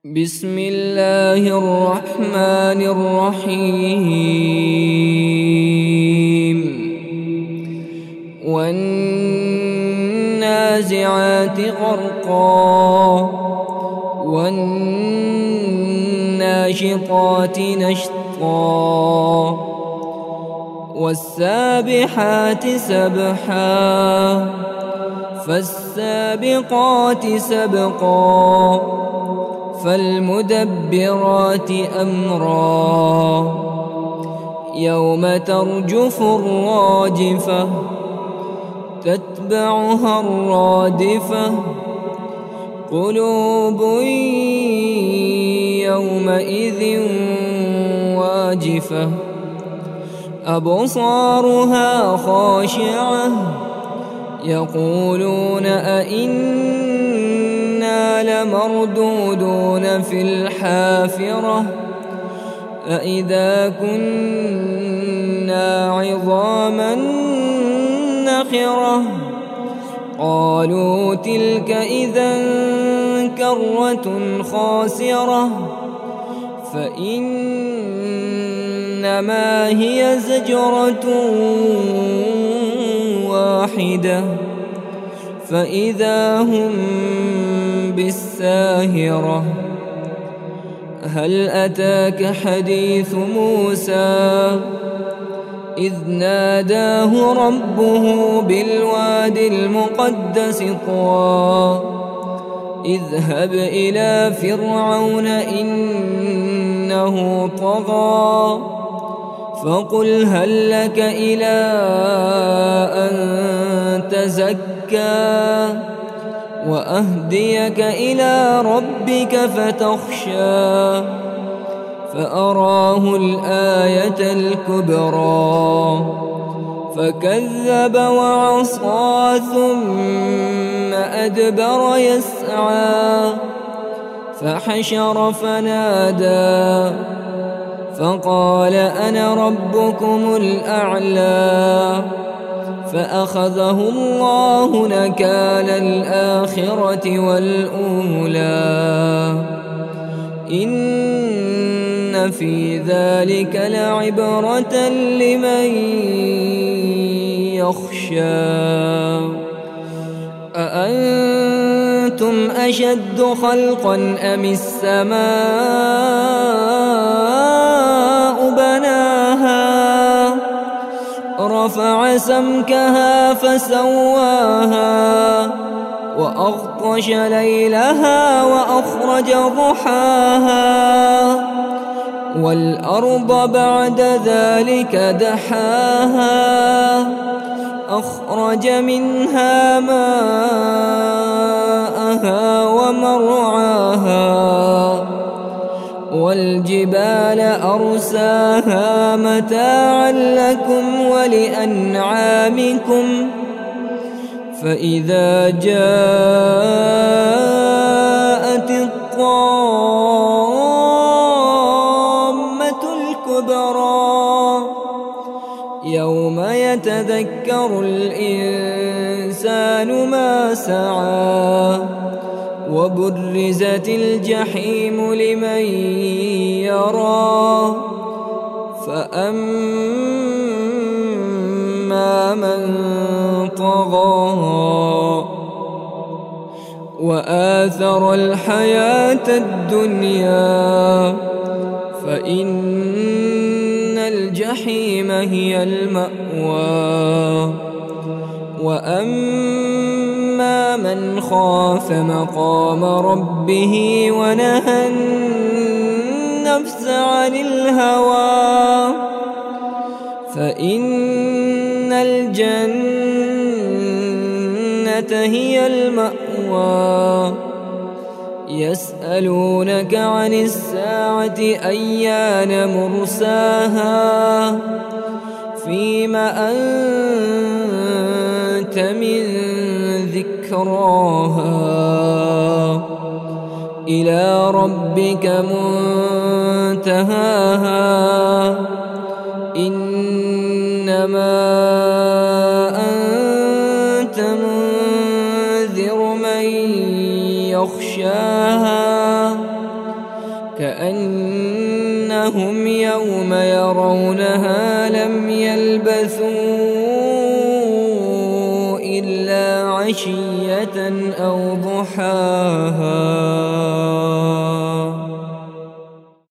بسم الله الرحمن الرحيم والنازعات غرقا والناشطات نشطا والسابحات سبحا فالسابقات سبقا فالمدبرات أمرا يوم ترجف الراجفة تتبعها الرادفة قلوب يومئذ واجفة أبصارها خاشعة يقولون أئنا لمردودون في الحافرة أئذا كنا عظاما نخرة قالوا تلك إذا كرة خاسرة فإنما هي زجرة واحدة فإذا هم بالساهرة هل أتاك حديث موسى إذ ناداه ربه بالواد المقدس طوى اذهب إلى فرعون إنه طغى فقل هل لك إلى أن تزكى وأهديك إلى ربك فتخشى فأراه الآية الكبرى فكذب وعصى ثم أدبر يسعى فحشر فنادى فقال أنا ربكم الأعلى فأخذه الله نكال الآخرة والأولى إن في ذلك لعبرة لمن يخشى أأنتم أشد خلقا أم السماء بناها رفع سمكها فسواها وأغطش ليلها وأخرج ضحاها والأرض بعد ذلك دحاها أخرج منها ماءها ومرعاها والجبال أرساها متاعا لكم ولأنعامكم فإذا جاءت الطامة الكبرى يوم يتذكر الإنسان ما سعى وبرزت الجحيم لمن يرى فأما من طغى وآثر الحياة الدنيا فإن الجحيم هي المأوى وأما من خاف مقام ربه ونهى النفس عن الهوى فإن الجنة هي المأوى يسألونك عن الساعة أيان مرساها فيم أنت من ذكراها إلى ربك منتهاها إنما أنت منذر من يخشاها كأنهم يوم يرونها لم يلبثوا إلا عشية أو ضحاها.